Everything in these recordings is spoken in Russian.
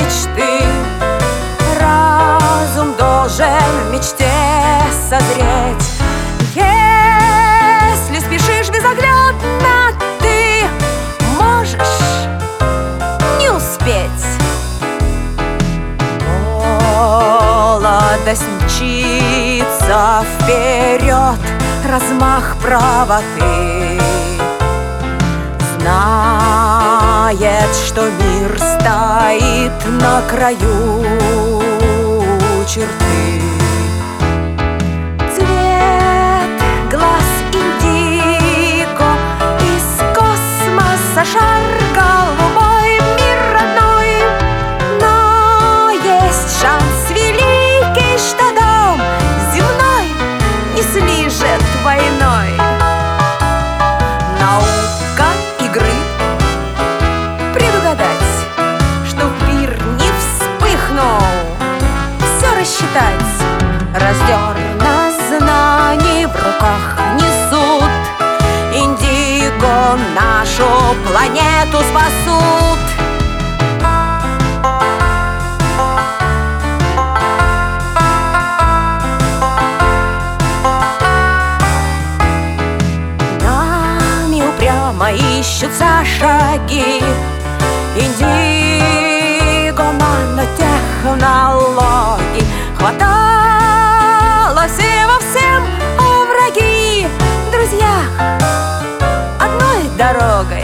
мечты. Разум должен в мечте созреть. Если спешишь безоглядно, ты можешь не успеть. Молодость мчится вперед, размах правоты. Знает, что мир стоит на краю черты. Цвет глаз индиго, из космоса шар голубой, мир родной. Но есть шанс великий, что дом земной не слижет войной. Наука игры предугадать, чтоб мир не вспыхнул, все рассчитать. Раздерно знаний в руках несут, индиго нашу планету спасут. Нами упрямо ищутся шаги, индиго нанотехнологий. Хватало всего всем, а враги друзья одной дорогой.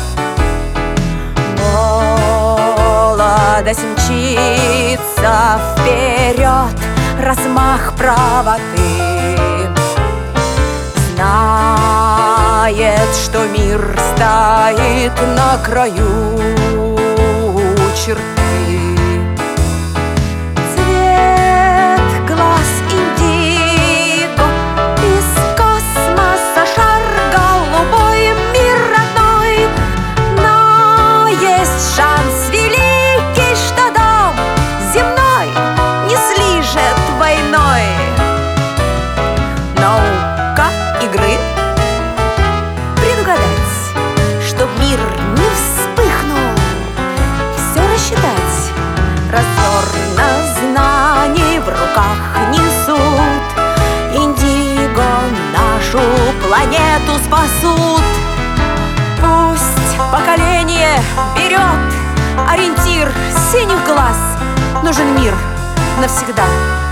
Молодость мчится вперед, размах правоты. Знает, что мир стоит на краю черты. Наука игры предугадать, чтоб мир не вспыхнул, все рассчитать. Разорно знаний в руках несут, индиго нашу планету спасут. Пусть поколение берет ориентир синих глаз, нужен мир навсегда.